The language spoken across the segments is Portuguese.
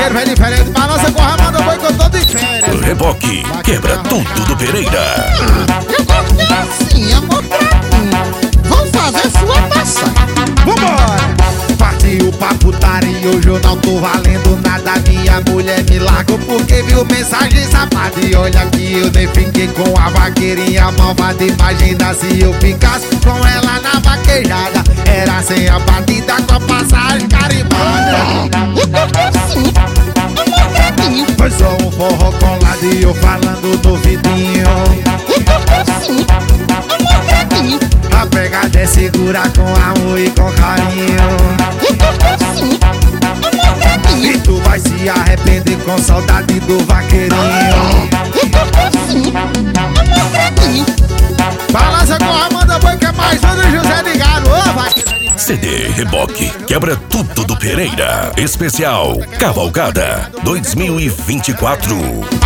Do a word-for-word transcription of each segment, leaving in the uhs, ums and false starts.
vaqueiro vem diferente. Balança com a manda boi que eu tô de férias. Reboque, quebra tudo do Pereira. Eu gosto assim, amor pra mim. Vou fazer sua passagem. Vambora! Partiu pra putaria, hoje eu não tô valendo nada. Minha mulher me largou porque viu mensagem safada. E olha que eu nem fiquei com a vaqueirinha malvada. Imagina se eu ficasse com ela na vaquejada. Era sem a batida com a passagem carimbada. Eu gosto assim, amor pra mim. Foi só um forró colado e eu falando no vidinho. Eu gosto assim, amor pra mim. A pegada é segura com amor e com carinho. Eu gosto assim, amor pra mim. E tu vai se arrepender com saudade do vaqueirinho. Eu gosto assim, amor pra mim. Balança com a manda boi que é mais um do José de Galo. Ô, vaqueiro. C D Reboque, quebra tudo do Pereira. Especial Cavalgada dois mil e vinte e quatro.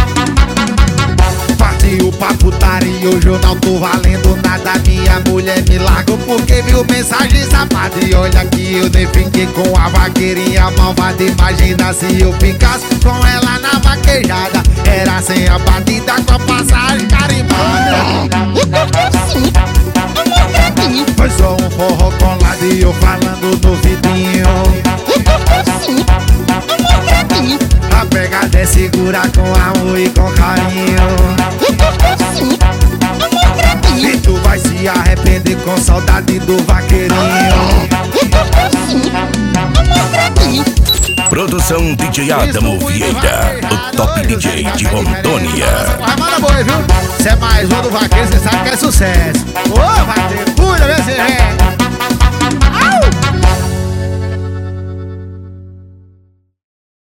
Partiu pra putaria, hoje eu não tô valendo nada. Minha mulher me largou porque viu mensagem safada. E olha que eu nem fiquei com a vaqueirinha malvada. Imagina se eu ficasse com ela na vaquejada. Era sem a batida com a passagem carimbada. Eu gosto assim, amor pra mim. Foi só um forró colado e eu falando no vidinho. Eu gosto assim, amor pra mim. A pegada é segura com amor e com carinho. Eu gosto assim, amor pra mim. E tu vai se arrepender com saudade do vaqueirinho. Eu gosto assim, amor pra mim. Produção D J Adamo Vieira, o top D J de Rondônia. Vai, manda boi, viu? Cê é mais um do vaqueiro, cê sabe que é sucesso. Ô, vaqueiro, cuida, vê se é.